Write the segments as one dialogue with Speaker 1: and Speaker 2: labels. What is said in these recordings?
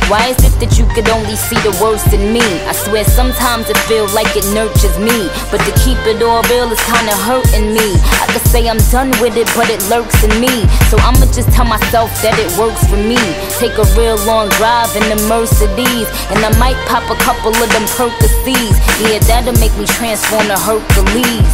Speaker 1: Why is it that you could only see the worst in me? I swear sometimes it feels like it nurtures me, but to keep it all real is kinda hurting me. I could say I'm done with it, but it lurks in me. So I'ma just tell myself that it works for me. Take a real long drive in the Mercedes, and I might pop a couple of them Percocets. Yeah, that'll make me transform to Hercules.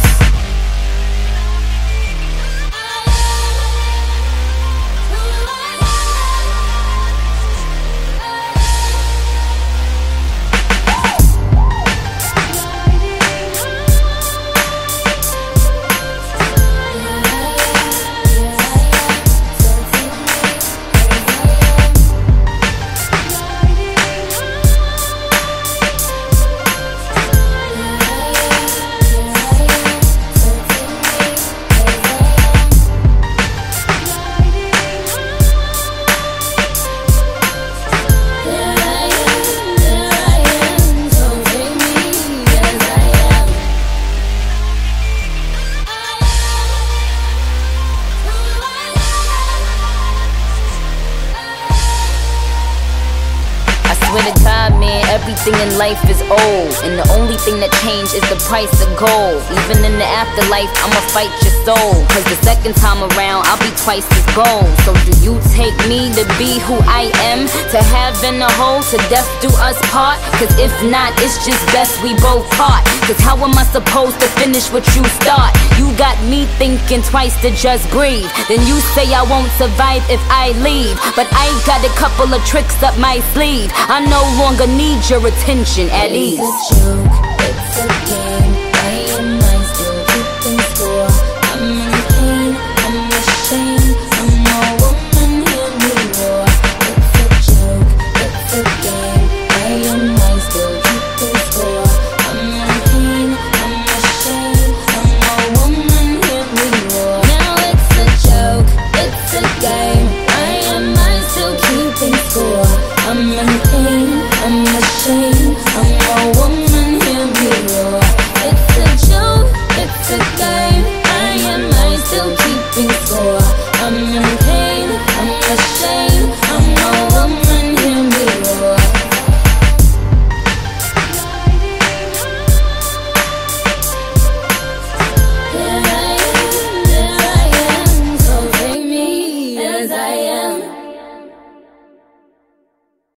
Speaker 1: I swear to God, man, everything in life is old, and the only thing that changed is the price of gold. Even in the afterlife, I'ma fight your soul, cause the second time around, I'll be twice as bold. So do you take me to be who I am, to heaven or hole, to death do us part? Cause if not, it's just best we both part. Cause how am I supposed to finish what you start? You got me thinking twice to just breathe. Then you say I won't survive if I leave, but I got a couple of tricks up my sleeve. I no longer need your attention at ease.
Speaker 2: It's a joke.